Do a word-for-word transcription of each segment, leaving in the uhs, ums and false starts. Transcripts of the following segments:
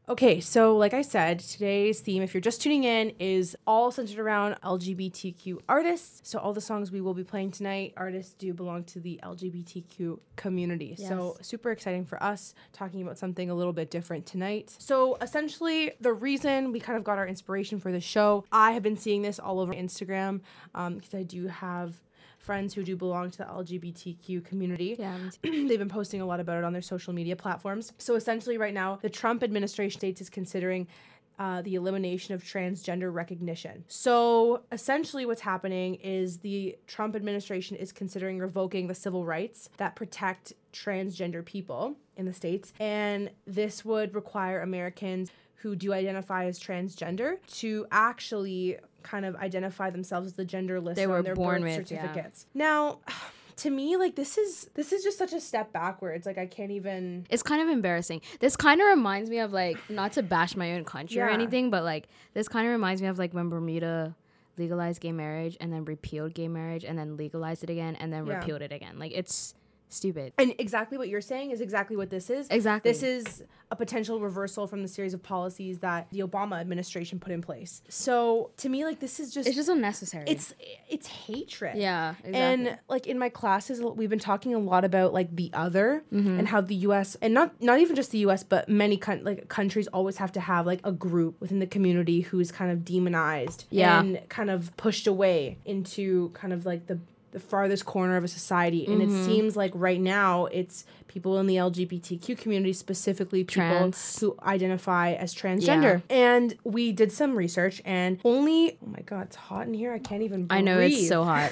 Okay, so like I said, today's theme, if you're just tuning in, is all centered around L G B T Q artists. So all the songs we will be playing tonight, artists do belong to the L G B T Q community. Yes. So super exciting for us, talking about something a little bit different tonight. So essentially, the reason we kind of got our inspiration for the show, I have been seeing this all over Instagram um, because I do have friends who do belong to the L G B T Q community. Yeah. They've been posting a lot about it on their social media platforms. So essentially right now, the Trump administration states is considering uh, the elimination of transgender recognition. So essentially what's happening is the Trump administration is considering revoking the civil rights that protect transgender people in the States. And this would require Americans who do identify as transgender to actually kind of identify themselves as the gender listed they were on their born birth with, certificates. Yeah. Now, to me, like, this is this is just such a step backwards. Like, I can't even... It's kind of embarrassing. This kind of reminds me of, like, not to bash my own country yeah. or anything, but, like, this kind of reminds me of, like, when Bermuda legalized gay marriage and then repealed gay marriage and then legalized it again and then yeah. repealed it again. Like, it's stupid. And exactly what you're saying is exactly what this is. Exactly. This is a potential reversal from the series of policies that the Obama administration put in place. So to me, like, this is just... It's just unnecessary. It's it's hatred. Yeah, exactly. And like in my classes, we've been talking a lot about like the other mm-hmm. and how the U S and not not even just the U S, but many con- like countries always have to have like a group within the community who's kind of demonized yeah. and kind of pushed away into kind of like the the farthest corner of a society. And mm-hmm. it seems like right now it's people in the L G B T Q community, specifically people Trans. who identify as transgender. Yeah. And we did some research and only, oh my God, it's hot in here. I can't even breathe. I know, it's so hot.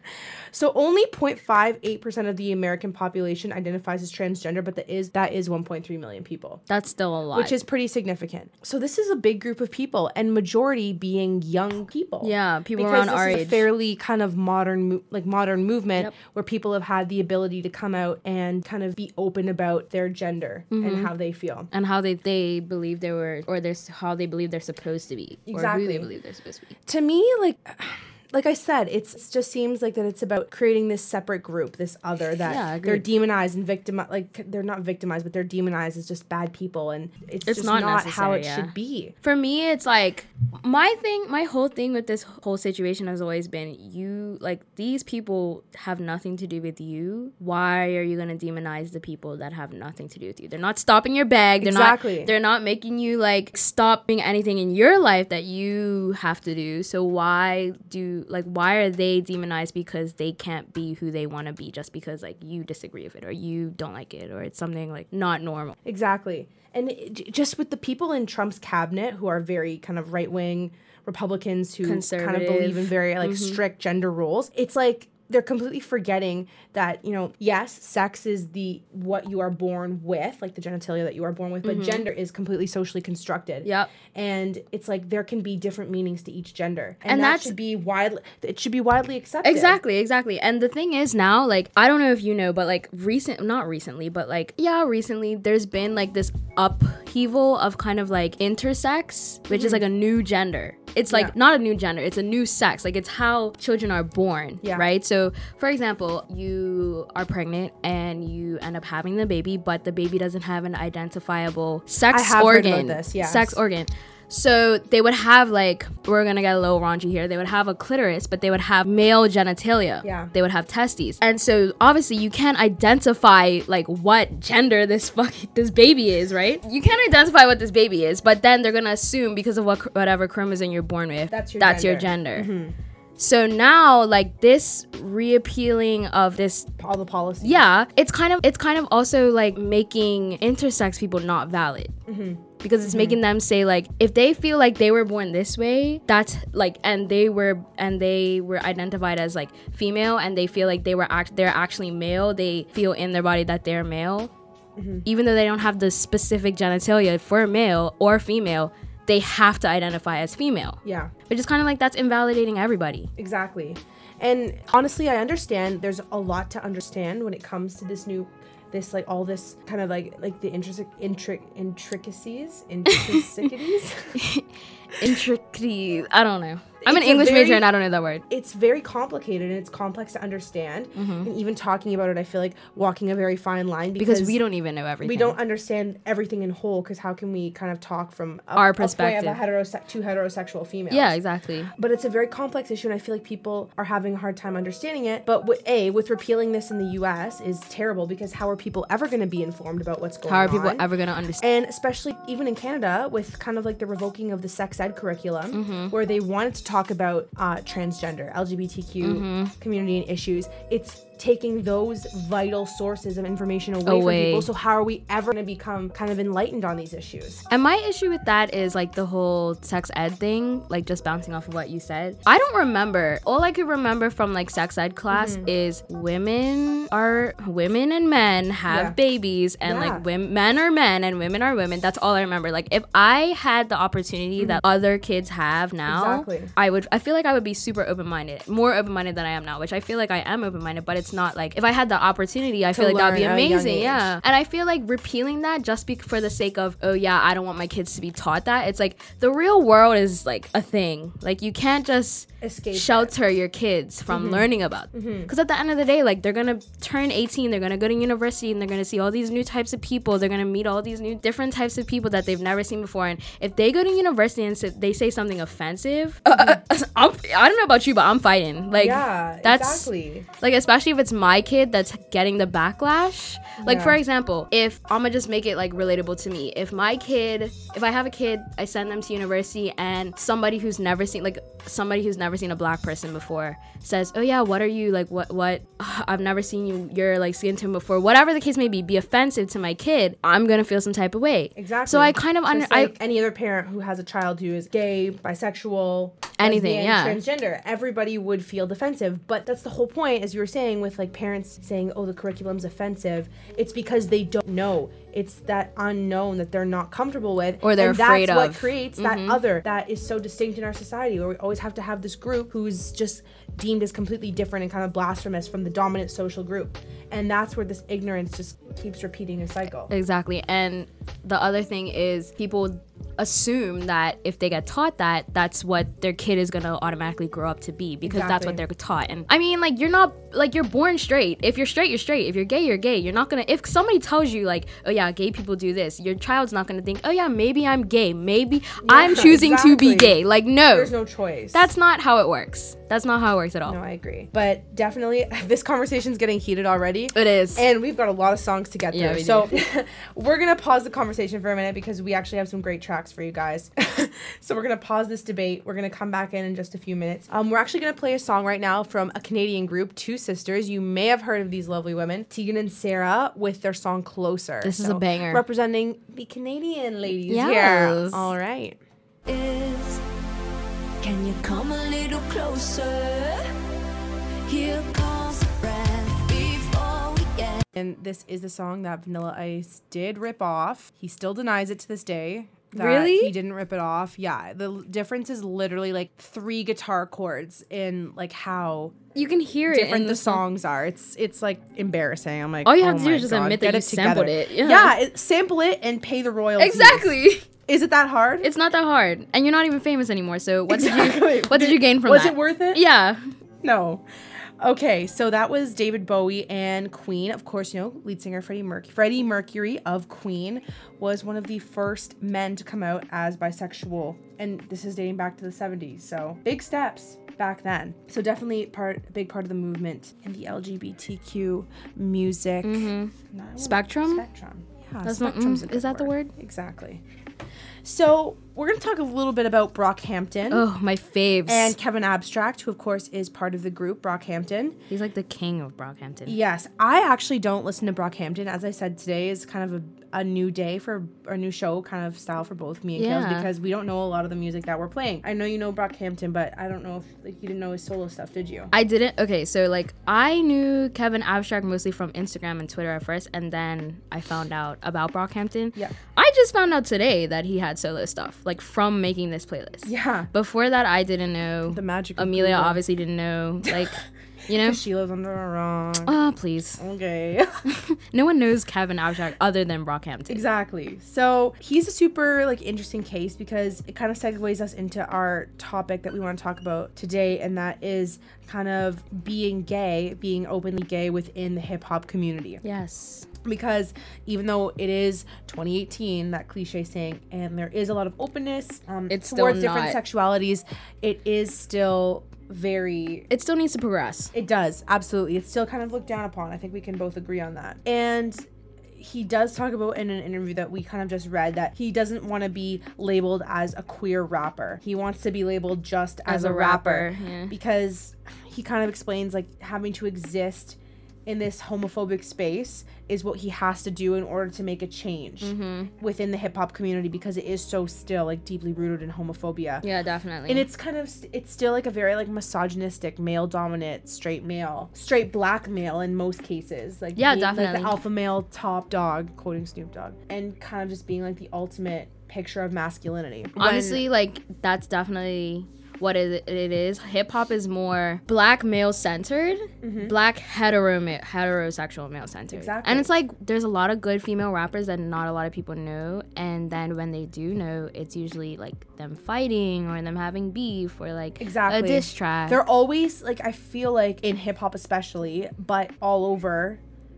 So only zero point five eight percent of the American population identifies as transgender, but that is that is one point three million people. That's still a lot. Which is pretty significant. So this is a big group of people, and majority being young people. Yeah, people because around this our is age. A fairly kind of modern, mo- like modern movement yep. where people have had the ability to come out and kind of be open about their gender mm-hmm. and how they feel. And how they, they believe they were, or there's how they believe they're supposed to be. Exactly. Or who they believe they're supposed to be. To me, like... Like I said, it's, it just seems like that it's about creating this separate group, this other, that yeah, they're demonized and victimized. Like, they're not victimized, but they're demonized as just bad people. And it's, it's just not, not how it yeah. should be. For me, it's like, my thing, my whole thing with this whole situation has always been, you, like, these people have nothing to do with you. Why are you going to demonize the people that have nothing to do with you? They're not stopping your bag. They're exactly. not, they're not making you, like, stop doing anything in your life that you have to do. So why do... Like, why are they demonized because they can't be who they want to be just because, like, you disagree with it or you don't like it or it's something, like, not normal? Exactly. And it, just with the people in Trump's cabinet who are very kind of right-wing Republicans who kind of believe in very, like, mm-hmm. strict gender roles, it's like they're completely forgetting that, you know, yes, sex is the what you are born with, like the genitalia that you are born with, but mm-hmm. gender is completely socially constructed. Yep. And it's like there can be different meanings to each gender. And, and that that's, should be widely it should be widely accepted. Exactly, exactly. And the thing is now, like, I don't know if you know, but like recent not recently, but like yeah, recently there's been like this upheaval of kind of like intersex, which mm-hmm. is like a new gender. It's like yeah. not a new gender, it's a new sex. Like, it's how children are born, yeah. right? So, for example, you are pregnant and you end up having the baby, but the baby doesn't have an identifiable sex I have organ. Heard about this, yes. Sex organ. So they would have, like, we're gonna get a little raunchy here. They would have a clitoris, but they would have male genitalia. Yeah. They would have testes. And so obviously you can't identify, like, what gender this fuck this baby is, right? You can't identify what this baby is, but then they're gonna assume because of what whatever chromosome you're born with, that's your that's gender. your gender. Mm-hmm. So now, like, this reappealing of this all the policies. Yeah, it's kind of it's kind of also like making intersex people not valid. Mm-hmm. Because it's mm-hmm. making them say, like, if they feel like they were born this way, that's like, and they were and they were identified as like female, and they feel like they were act they're actually male, they feel in their body that they're male, mm-hmm. even though they don't have the specific genitalia for male or female, they have to identify as female. Yeah. Which is kind of like, that's invalidating everybody. Exactly. And honestly, I understand there's a lot to understand when it comes to this new this like all this kind of like like the intric intric intricacies intricacies intricacies I don't know I'm an it's a English very- major and I don't know that word. It's very complicated and it's complex to understand. Mm-hmm. And even talking about it, I feel like walking a very fine line because, Because we don't even know everything. we don't understand everything in whole. Because how can we kind of talk from a, Our a perspective. point of a heterose- two heterosexual females? Yeah, exactly. But it's a very complex issue, and I feel like people are having a hard time understanding it. But with, A, with repealing this in the U S is terrible because how are people ever going to be informed about what's going on? How are people ever going to understand? And especially even in Canada with kind of like the revoking of the sex ed curriculum, Mm-hmm. where they wanted to talk about uh, transgender, L G B T Q Mm-hmm. community and issues. It's taking those vital sources of information away, Away. from people. So how are we ever going to become kind of enlightened on these issues? And my issue with that is like the whole sex ed thing, like just bouncing off of what you said. I don't remember. All I could remember from like sex ed class Mm-hmm. is women are women and men have Yeah. babies and Yeah. like women, men are men and women are women. That's all I remember. Like if I had the opportunity that other kids have now, Mm-hmm. Exactly. I would, I feel like I would be super open-minded, more open-minded than I am now, which I feel like I am open-minded, but it's not like if I had the opportunity, I feel like that'd be learn at a young amazing. age. Yeah. And I feel like repealing that just be- for the sake of, oh yeah, I don't want my kids to be taught that. It's like the real world is like a thing. Like you can't just Escape it. shelter your kids from Mm-hmm. learning about. Because at the end of the day, like they're gonna turn eighteen, they're gonna go to university, and they're gonna see all these new types of people. They're gonna meet all these new different types of people that they've never seen before. And if they go to university and s- they say something offensive, uh, I'm, I don't know about you, but I'm fighting. Like Yeah, that's exactly. like especially if it's my kid that's getting the backlash. Like Yeah. for example, if I'm gonna just make it like relatable to me, if my kid, if I have a kid, I send them to university and somebody who's never seen like somebody who's never seen a black person before says, oh yeah, what are you like, what what Ugh, I've never seen you, you're like skin tone before, whatever the case may be, be offensive to my kid, I'm gonna feel some type of way. Exactly. So I kind of under Just I like any other parent who has a child who is gay, bisexual, Anything, lesbian, yeah. transgender, everybody would feel defensive. But that's the whole point, as you were saying, with like parents saying, "Oh, the curriculum's offensive." It's because they don't know. It's that unknown that they're not comfortable with, Or they're and afraid that's what of. creates that other that is so distinct in our society, where we always have to have this group who's just deemed as completely different and kind of blasphemous from the dominant social group, and that's where this ignorance just keeps repeating a cycle. Exactly. And the other thing is people assume that if they get taught that, that's what their kid is going to automatically grow up to be because that's what Exactly. they're taught. And I mean, like, you're not, like, you're born straight. If you're straight, you're straight. If you're gay, you're gay. You're not going to, if somebody tells you, like, oh yeah, gay people do this, your child's not going to think, oh yeah, maybe I'm gay. Maybe I'm choosing to be exactly. gay. Like, no. There's no choice. That's not how it works. That's not how it works at all. No, I agree. But definitely, this conversation's getting heated already. It is. And we've got a lot of songs to get through. Yeah, we so we're going to pause the conversation for a minute because we actually have some great tracks for you guys. So we're going to pause this debate. We're going to come back in in just a few minutes. Um, we're actually going to play a song right now from a Canadian group, Two Sisters. You may have heard of these lovely women, Tegan and Sarah, with their song Closer. This is a banger. Representing the Canadian ladies Yes. here. All right. Is can you come a little closer? Here comes the breath before we get. And this is the song that Vanilla Ice did rip off. He still denies it to this day. That Really? He didn't rip it off. Yeah. The l- difference is literally like three guitar chords in like how You can hear it different in the songs are. It's it's like embarrassing. I'm like, All you oh have to do my is just God, admit get that you it together. sampled it. Yeah. Yeah, it, sample it and pay the royalties. Exactly. Is it that hard? It's not that hard. And you're not even famous anymore. So what did Exactly. you what did you gain from Was that? it worth it? Yeah. No. Okay, so that was David Bowie and Queen. Of course, you know, lead singer Freddie Mercury. Freddie Mercury of Queen was one of the first men to come out as bisexual. And this is dating back to the seventies. So big steps back then. So definitely part, a big part of the movement in the L G B T Q music. No, Spectrum? Spectrum. Yeah, That's not- spectrum's a mm, good is that the word? Exactly. So we're going to talk a little bit about Brockhampton. Oh, my faves. And Kevin Abstract, who of course is part of the group Brockhampton. he's like the king of Brockhampton. Yes, I actually don't listen to Brockhampton. As I said, today is kind of a, a new day for a new show kind of style for both me and Kales Yeah. because we don't know a lot of the music that we're playing. I know you know Brockhampton, but I don't know if like you didn't know his solo stuff, did you? I didn't. Okay, so like I knew Kevin Abstract mostly from Instagram and Twitter at first, and then I found out about Brockhampton. Yeah. I just found out today that he had solo stuff, like from making this playlist. Yeah. Before that, I didn't know. The magic of Amelia Google. obviously didn't know. Like, You know? She lives under a rock. Oh, please. Okay. No one knows Kevin Abstract other than Brockhampton. Exactly. So he's a super like interesting case because it kind of segues us into our topic that we want to talk about today, and that is kind of being gay, being openly gay within the hip hop community. Yes. Because even though it is twenty eighteen, that cliche saying, and there is a lot of openness um, It's towards still different not. sexualities, it is still very It still needs to progress. It does, absolutely. It's still kind of looked down upon. I think we can both agree on that. And he does talk about in an interview that we kind of just read that he doesn't want to be labeled as a queer rapper. He wants to be labeled just as, As a, a rapper, rapper, yeah. because he kind of explains like having to exist in this homophobic space is what he has to do in order to make a change Mm-hmm. within the hip hop community, because it is so still like deeply rooted in homophobia. Yeah, definitely. And it's kind of, it's still like a very like misogynistic, male dominant, straight male, straight black male in most cases. Like Yeah, being, like definitely. the alpha male top dog, quoting Snoop Dogg, and kind of just being like the ultimate picture of masculinity. When- Honestly, like, that's definitely what it, it is. Hip hop is more black male centered, black hetero ma- heterosexual male centered. Exactly. And it's like there's a lot of good female rappers that not a lot of people know, and then when they do know, it's usually like them fighting or them having beef or like Exactly. a diss track. They're always like, I feel like in hip hop especially, but all over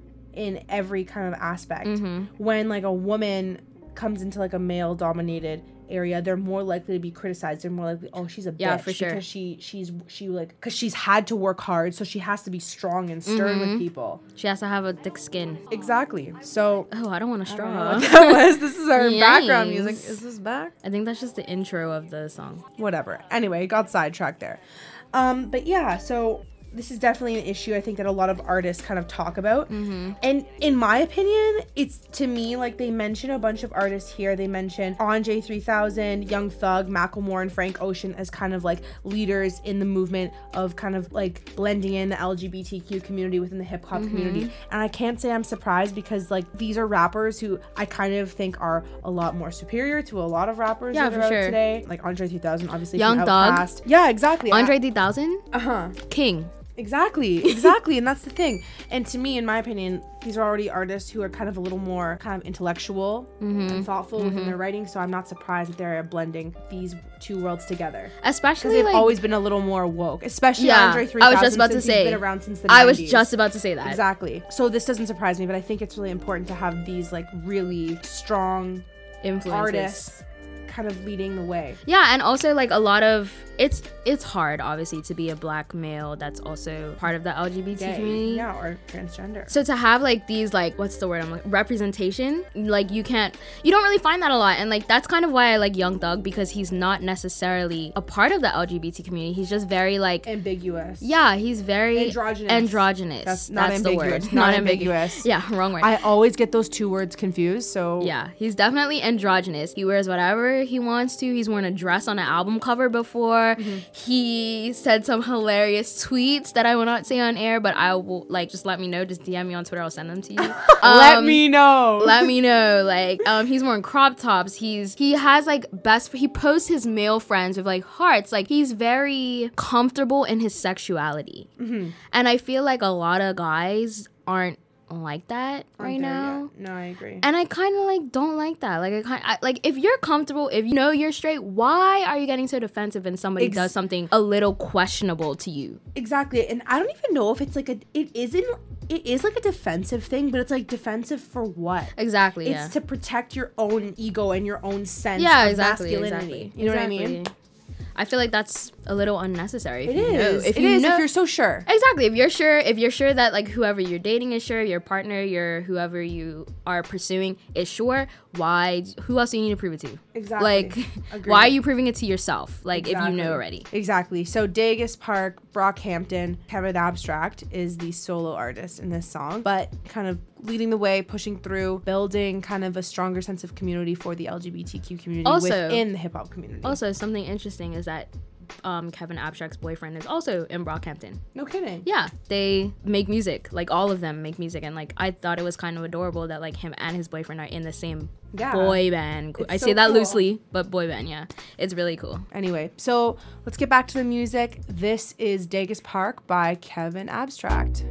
in every kind of aspect, Mm-hmm. when like a woman comes into like a male dominated area, they're more likely to be criticized. They're more likely, oh, she's a bitch. Yeah, for sure. Because she she's she like because she's had to work hard, so she has to be strong and stern Mm-hmm. with people. She has to have a thick skin. Exactly. So Oh, I don't want a I don't know straw. what that was. This is our background Yikes. music. Is this back? I think that's just the intro of the song. Whatever. Anyway, got sidetracked there. Um, but yeah, so this is definitely an issue I think that a lot of artists kind of talk about. Mm-hmm. And in my opinion, it's to me like they mention a bunch of artists here. They mention Andre three thousand, Young Thug, Macklemore, and Frank Ocean as kind of like leaders in the movement of kind of like blending in the L G B T Q community within the hip hop Mm-hmm. community. And I can't say I'm surprised, because like these are rappers who I kind of think are a lot more superior to a lot of rappers Yeah, that for are out sure. today. Like Andre three thousand, obviously Young from Thug. Outkast. Yeah, exactly. Andre three thousand, Uh huh. King. Exactly, exactly, and that's the thing. And to me, in my opinion, these are already artists who are kind of a little more kind of intellectual and thoughtful within their writing. So I'm not surprised that they're blending these two worlds together. Because Especially they've like always been a little more woke, especially Yeah, Andre three I thousand. was just about to since he's say. been around since the I was nineties. just about to say that. Exactly. So this doesn't surprise me, but I think it's really important to have these like really strong Influences. artists kind of leading the way. Yeah, and also like a lot of it's it's hard obviously to be a black male that's also part of the L G B T Gay, community. yeah, or transgender. So to have like these like what's the word I'm like representation, like you can't you don't really find that a lot, and like that's kind of why I like Young Thug, because he's not necessarily a part of the L G B T community. He's just very like Ambiguous. yeah, he's very Androgynous. androgynous. That's not the ambiguous. word. Not ambigu- ambiguous. Yeah, wrong word. I always get those two words confused, so Yeah, he's definitely androgynous. He wears whatever he wants to. He's worn a dress on an album cover before. Mm-hmm. He said some hilarious tweets that I will not say on air, but I will like just let me know. Just D M me on Twitter. I'll send them to you. let Um, me know. Let me know. Like, um, he's wearing crop tops. He's he has like best. He posts his male friends with like hearts. Like he's very comfortable in his sexuality, Mm-hmm. and I feel like a lot of guys aren't like that right There, now. yeah. No, I agree. And I kind of like don't like that. Like I kind I, like if you're comfortable, if you know you're straight, why are you getting so defensive when somebody Ex- does something a little questionable to you? Exactly. And I don't even know if it's like a it isn't it is like a defensive thing, but it's like defensive for what? Exactly. It's yeah. to protect your own ego and your own sense yeah. of Exactly. masculinity. Exactly. You know what I Exactly. mean? I feel like that's a little unnecessary. If It you know, is. if It you is know, if you're so sure. Exactly. If you're sure, if you're sure that like whoever you're dating is sure, your partner, your whoever you are pursuing is sure, why? Who else do you need to prove it to? Exactly. Like, Agreed. why are you proving it to yourself? Like, if you Exactly. know already. Exactly. So Dagus Park, Brockhampton, Kevin Abstract is the solo artist in this song, but kind of leading the way, pushing through, building kind of a stronger sense of community for the L G B T Q community Also- within the hip hop community. Also, something interesting is that um, Kevin Abstract's boyfriend is also in Brockhampton. No kidding. Yeah, they make music. Like all of them make music, and like I thought it was kind of adorable that like him and his boyfriend are in the same Yeah. boy band. It's I so say that cool. loosely, but boy band, yeah, it's really cool. Anyway, so let's get back to the music. This is Degas Park by Kevin Abstract.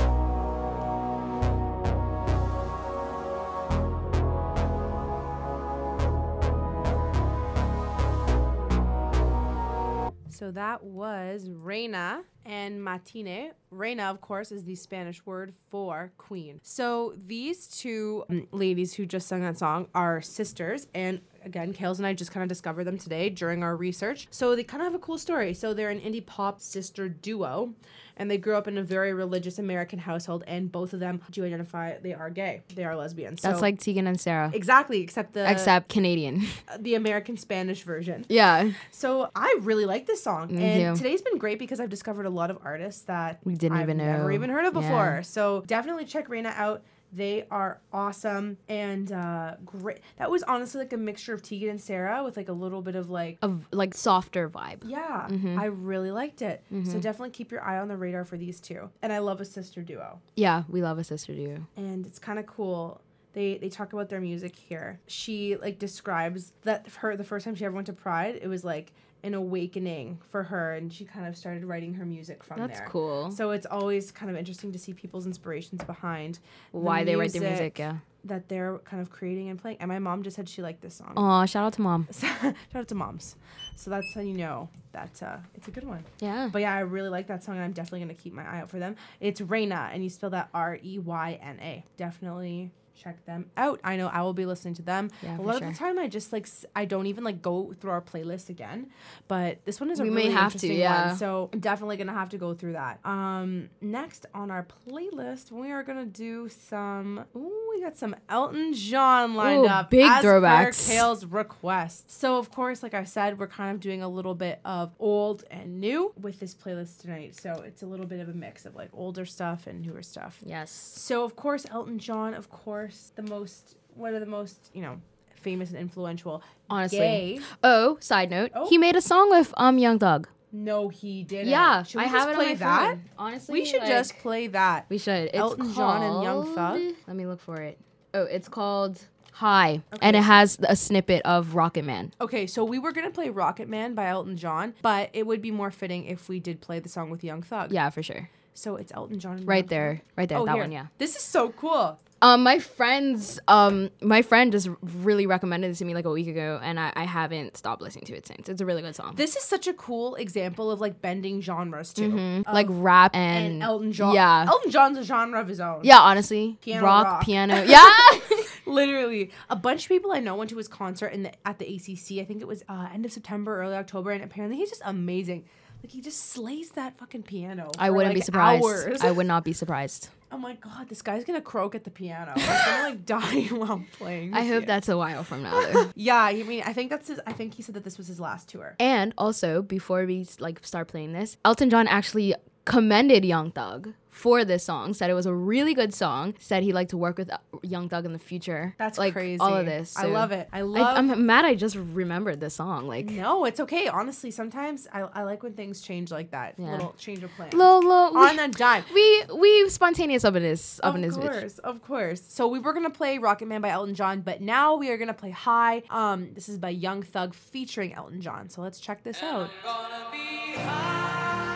So that was Reina and Matine. Reina, of course, is the Spanish word for queen. So these two um, ladies who just sung that song are sisters. And again, Kales and I just kind of discovered them today during our research. So they kind of have a cool story. So they're an indie pop sister duo. And they grew up in a very religious American household. And both of them do identify they are gay. They are lesbians. That's so, like Tegan and Sarah, exactly, except the except Canadian. the American Spanish version. Yeah, So I really like this song. Me and too. today's been great because I've discovered a lot of artists that We didn't I've even never know. even heard of before. Yeah. So definitely check Reina out. They are awesome and uh, great. That was honestly like a mixture of Tegan and Sarah with like a little bit of like, of like softer vibe. yeah, Mm-hmm. I really liked it. So definitely keep your eye on the radar for these two. And I love a sister duo. Yeah, we love a sister duo. And it's kind of cool. They they talk about their music here. She like describes that her the first time she ever went to Pride, it was like an awakening for her, and she kind of started writing her music from That's there. cool. So it's always kind of interesting to see people's inspirations behind the Why they write their music, yeah. that they're kind of creating and playing. And my mom just said she liked this song. Aw, shout out to mom. Shout out to moms. So that's how you know that uh, it's a good one. Yeah. But yeah, I really like that song, and I'm definitely going to keep my eye out for them. It's Reina, and you spell that R E Y N A. Definitely check them out. I know I will be listening to them. Yeah, a for lot sure. of the time, I just like, s- I don't even like go through our playlist again. But this one is a We may really have to, interesting yeah. one. So I'm definitely going to have to go through that. Um, next on our playlist, we are going to do some, ooh, we got some Elton John lined Ooh, up. big as throwbacks. Per Kale's request. So of course, like I said, we're kind of doing a little bit of old and new with this playlist tonight. So it's a little bit of a mix of like older stuff and newer stuff. Yes. So of course, Elton John, of course, the most, one of the most, you know, famous and influential. Honestly. Gay. Oh, side note, Oh. he made a song with um Young Thug. No, he didn't. Yeah, Should we I just have it play on my that? phone. Honestly, We should like, just play that. We should. It's Elton John and Young called- Thug? Let me look for it. Oh, it's called High, and it has a snippet of Rocket Man. Okay, so we were gonna play Rocket Man by Elton John, but it would be more fitting if we did play the song with Young Thug. Yeah, for sure. So it's Elton John. And Right Young there, Thug. right there, Oh, that here. one. Yeah. This is so cool. Um, my friends, um, my friend just really recommended it to me like a week ago, and I, I haven't stopped listening to it since. It's a really good song. This is such a cool example of like bending genres too. Mhm. Like rap and, And Elton John. Yeah. Elton John's a genre of his own. Yeah, honestly, Piano rock, rock. piano. Yeah. Literally, a bunch of people I know went to his concert in the at the A C C. I think it was uh, end of September, early October, and apparently he's just amazing. Like he just slays that fucking piano. I for, wouldn't be like, surprised. Hours. I would not be surprised. Oh my god, this guy's gonna croak at the piano. He's gonna like die while playing. the I hope piano. that's a while from now, though. Yeah, I mean, I think that's his. I think he said that this was his last tour. And also, before we like start playing this, Elton John actually commended Young Thug for this song. Said it was a really good song. Said he'd like to work with uh, Young Thug in the future. That's like, crazy. All of this. I so- love it. I I, love. I'm mad. I just remembered this song. Like no, it's okay. Honestly, sometimes I, I like when things change like that. Yeah. Little change of plans. little, little, On a dime. we we spontaneous up in his up Of in his bitch. course, of course. So we were gonna play Rocket Man by Elton John, but now we are gonna play High. Um, this is by Young Thug featuring Elton John. So let's check this out. Gonna be high.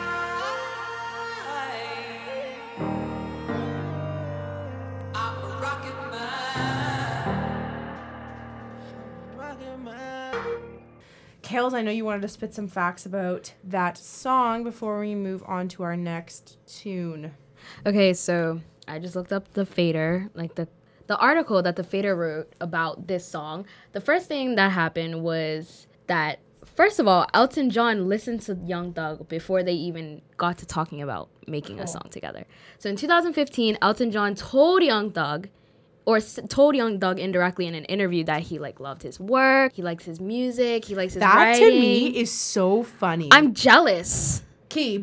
I'm a rocket man. Rocket man. Kales, I know you wanted to spit some facts about that song before we move on to our next tune. Okay, so I just looked up the Fader, like the the article that the Fader wrote about this song. The first thing that happened was that first of all, Elton John listened to Young Thug before they even got to talking about making a song together. So in two thousand fifteen, Elton John told Young Thug or s- told Young Thug indirectly in an interview that he like loved his work, he likes his music, he likes his That writing. to me is so funny. I'm jealous. Key, but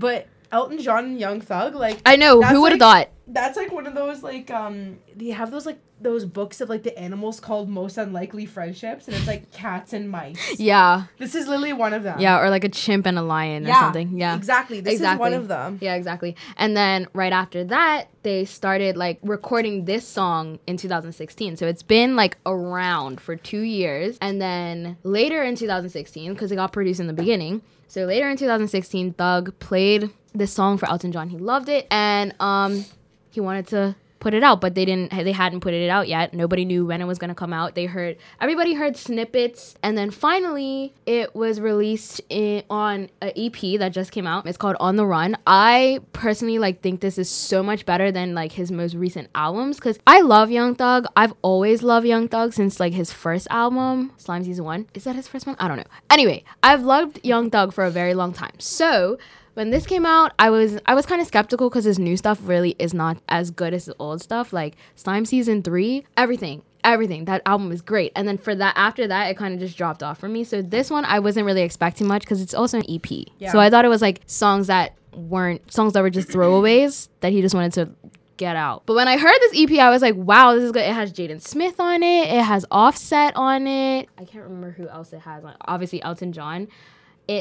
Elton John and Young Thug, like I know. that's Who would have like- thought? That's like one of those like um they have those like those books of like the animals called Most Unlikely Friendships, and it's like cats and mice. Yeah. This is literally one of them. Yeah, or like a chimp and a lion or Yeah, something. Yeah. exactly. This Exactly. is one of them. Yeah, exactly. And then right after that, they started like recording this song in two thousand sixteen. So it's been like around for two years. And then later in two thousand sixteen, because it got produced in the beginning. So later in two thousand sixteen, Thug played this song for Elton John. He loved it. And um, he wanted to put it out, but they didn't they hadn't put it out yet. Nobody knew when it was going to come out. They heard everybody heard snippets, and then finally it was released in, on an E P that just came out. It's called On the Run. I personally like think this is so much better than like his most recent albums, cuz I love Young Thug. I've always loved Young Thug since like his first album, Slime Season one. Is that his first one? I don't know. Anyway, I've loved Young Thug for a very long time. So, when this came out, I was I was kind of skeptical because his new stuff really is not as good as the old stuff. Like Slime Season three, everything, everything. That album is great. And then for that, after that, it kind of just dropped off for me. So this one, I wasn't really expecting much because it's also an E P. Yeah. So I thought it was like songs that weren't, songs that were just throwaways that he just wanted to get out. But when I heard this E P, I was like, wow, this is good. It has Jaden Smith on it. It has Offset on it. I can't remember who else it has on. Obviously, Elton John. It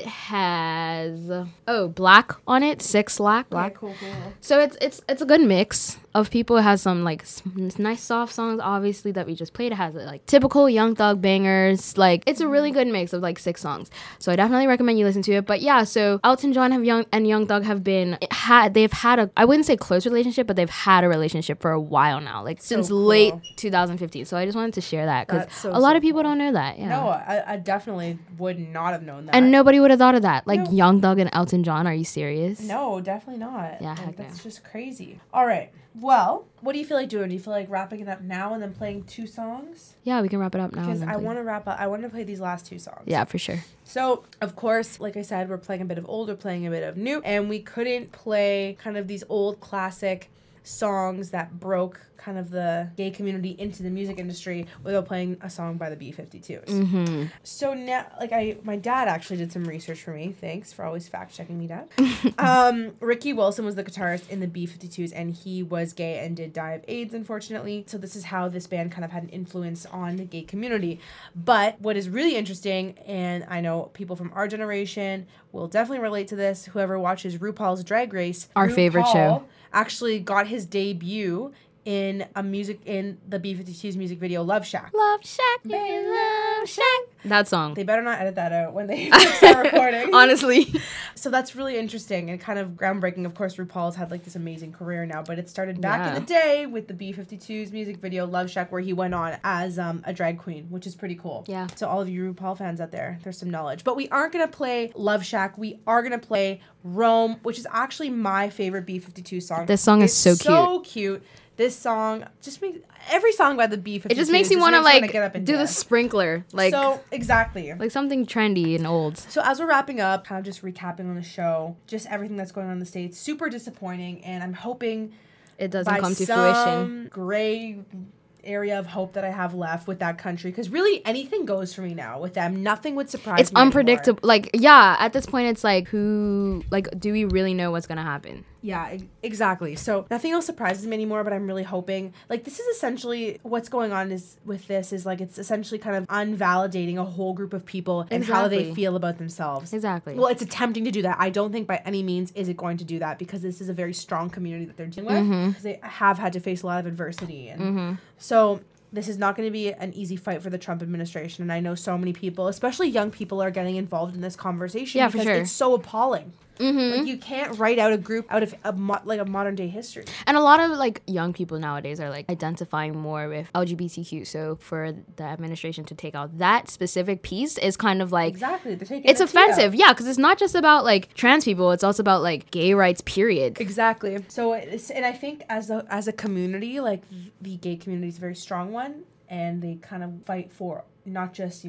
has oh Black on it, Six Black. Black. Okay, cool, cool. So it's it's it's a good mix of people. It has some like s- nice soft songs, obviously that we just played. It has like typical Young Thug bangers. Like it's a really good mix of like six songs. So I definitely recommend you listen to it. But yeah, so Elton John have Young and Young Thug have been had they've had a I wouldn't say close relationship, but they've had a relationship for a while now, like since cool. late two thousand fifteen. So I just wanted to share that because That's so, a lot so of people cool. don't know that. Yeah. No, I, I definitely would not have known that. And nobody would have thought of that. Like No. Young Thug and Elton John, are you serious? No, definitely not. Yeah, Like, heck that's no. just crazy. All right. Well, what do you feel like doing? Do you feel like wrapping it up now and then playing two songs? Yeah, we can wrap it up now. and Because then I play. want to wrap up. I want to play these last two songs. Yeah, for sure. So, of course, like I said, we're playing a bit of old, we're playing a bit of new, and we couldn't play kind of these old classic songs that broke kind of the gay community into the music industry without playing a song by the B fifty-twos. Mm-hmm. So now, like I, my dad actually did some research for me. Thanks for always fact checking me, Dad. um, Ricky Wilson was the guitarist in the B fifty-twos, and he was gay and did die of AIDS, unfortunately. So this is how this band kind of had an influence on the gay community. But what is really interesting, and I know people from our generation will definitely relate to this. Whoever watches RuPaul's Drag Race, Our favorite RuPaul show. actually got his debut in a music in the B fifty-twos music video Love Shack. Love Shack, baby, Love Shack. That song. They better not edit that out when they start recording. Honestly. So that's really interesting and kind of groundbreaking. Of course, RuPaul's had like this amazing career now, but it started back Yeah. in the day with the B fifty-twos music video Love Shack, where he went on as um, a drag queen, which is pretty cool. Yeah. So all of you RuPaul fans out there, there's some knowledge. But we aren't gonna play Love Shack. We are gonna play Rome, which is actually my favorite B fifty-two song. This song is It's so So cute. This song just makes every song by the B fifty-twos. It just makes you want to wanna like get up and do the dance. sprinkler, like so exactly. like something trendy and old. So as we're wrapping up, kind of just recapping on the show, just everything that's going on in the States, super disappointing, and I'm hoping It doesn't by come to some fruition. gray area of hope that I have left with that country, because really anything goes for me now with them. Nothing would surprise It's me anymore. unpredictable. Like, yeah, at this point, it's like, who, like, do we really know what's gonna happen? Yeah, e- exactly. So nothing else surprises me anymore, but I'm really hoping, like, this is essentially what's going on is with this is like it's essentially kind of unvalidating a whole group of people and how they Exactly. feel about themselves. Exactly. Well, it's attempting to do that. I don't think by any means is it going to do that, because this is a very strong community that they're dealing with, Mm-hmm. because they have had to face a lot of adversity. And so this is not going to be an easy fight for the Trump administration. And I know so many people, especially young people, are getting involved in this conversation Yeah, for because sure. it's so appalling. Mm-hmm. Like, you can't write out a group out of a mo- like a modern day history. And a lot of like young people nowadays are like identifying more with L G B T Q. So for the administration to take out that specific piece is kind of like Exactly. They're taking it's the tea out. offensive. Yeah, because it's not just about like trans people. It's also about like gay rights. Period. Exactly. So it's, and I think as a as a community, like the gay community is a very strong one, and they kind of fight for not just, you know,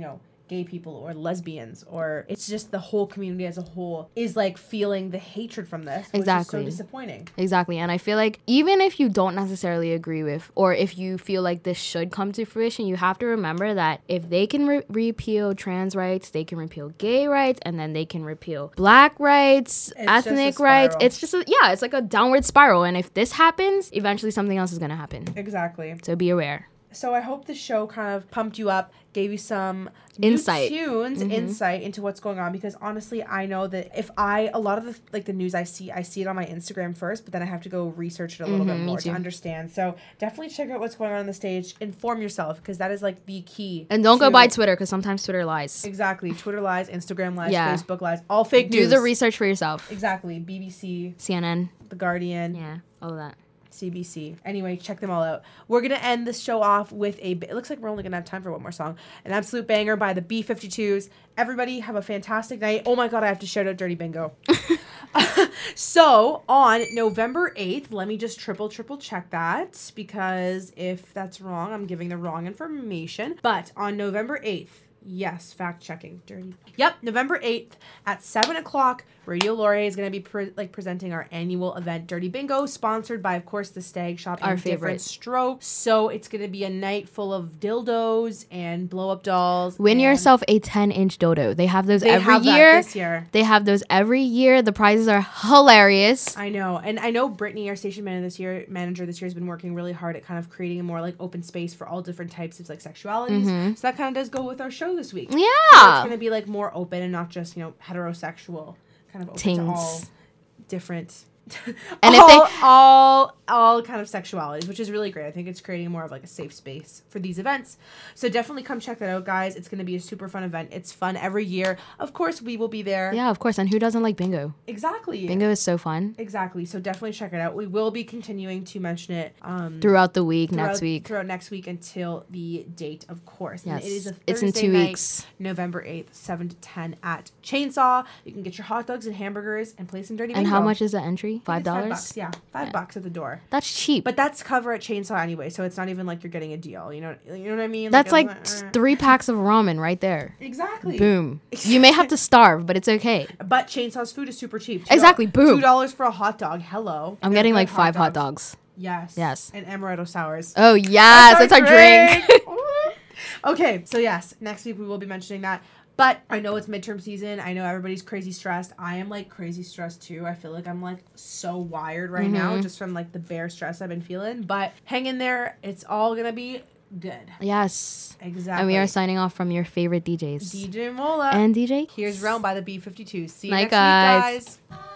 gay people or lesbians, or it's just the whole community as a whole is like feeling the hatred from this, which Exactly. is so disappointing. Exactly. And I feel like even if you don't necessarily agree with, or if you feel like this should come to fruition, you have to remember that if they can re- repeal trans rights, they can repeal gay rights, and then they can repeal black rights, It's just a ethnic rights. spiral. It's just, a, yeah, it's like a downward spiral. And if this happens, eventually something else is going to happen. Exactly. So be aware. So I hope the show kind of pumped you up, gave you some Insight. new tunes, Mhm. insight into what's going on. Because honestly, I know that if I a lot of the like the news I see, I see it on my Instagram first, but then I have to go research it a little Mhm, bit me more to too. understand. So definitely check out what's going on on the stage. Inform yourself because that is like the key. And don't go to- by Twitter because sometimes Twitter lies. Exactly, Twitter lies, Instagram lies, Yeah. Facebook lies, all fake Do news. the research for yourself. Exactly, B B C, C N N. The Guardian. Yeah, all of that. C B C. Anyway, check them all out. We're going to end this show off with a, it looks like we're only going to have time for one more song. An absolute banger by the B fifty-twos. Everybody have a fantastic night. Oh my God, I have to shout out Dirty Bingo. So on November eighth, let me just triple, triple check that because if that's wrong, I'm giving the wrong information. But on November eighth, yes, fact checking. Dirty. Yep, November eighth at seven o'clock, Radio Laurier is going to be pre- like presenting our annual event, Dirty Bingo, sponsored by, of course, the Stag Shop Our and Different favorite. Strokes. So it's going to be a night full of dildos and blow up dolls. Win and yourself a ten inch dodo. They have those They every have that year. this year. They have those every year. The prizes are hilarious. I know. And I know Brittany, our station manager this year, manager this year, has been working really hard at kind of creating a more like open space for all different types of like sexualities. So that kind of does go with our show this week. So it's Yeah. going to be like more open and not just, you know, heterosexual, kind of open to all Tings. different And if all, they- all all kind of sexualities, which is really great. I think it's creating more of like a safe space for these events. So definitely come check that out, guys. It's going to be a super fun event. It's fun every year. Of course, we will be there. Yeah, of course. And who doesn't like bingo? Exactly. Bingo is so fun. Exactly. So definitely check it out. We will be continuing to mention it um, Throughout the week, throughout, next week. throughout next week until the date, of course. And Yes. it is a It's in Thursday two night, weeks. November eighth, seven to ten at Chainsaw. You can get your hot dogs and hamburgers and play some dirty And bingo. how much is the entry? I think Five it's Five dollars? bucks. Yeah, five bucks at the door. That's cheap. But that's cover at Chainsaw anyway, so it's not even like you're getting a deal. You know, you know what I mean? That's it's like uh, three packs of ramen right there. exactly. Boom. You may have to starve, but it's okay. But Chainsaw's food is super cheap. Exactly, boom. Two dollars for a hot dog. Hello. I'm They're getting good like five hot dogs. Yes. Yes. And amaretto sours. Oh, yes. That's our drink. Okay, so yes, next week we will be mentioning that. But I know it's midterm season. I know everybody's crazy stressed. I am like crazy stressed too. I feel like I'm like so wired right now Mm-hmm. just from like the bare stress I've been feeling. But hang in there. It's all going to be good. Yes. Exactly. And we are signing off from your favorite D Js. D J Mola. And D J? Here's Realm by the B fifty-two. See you Night, next guys. week, guys.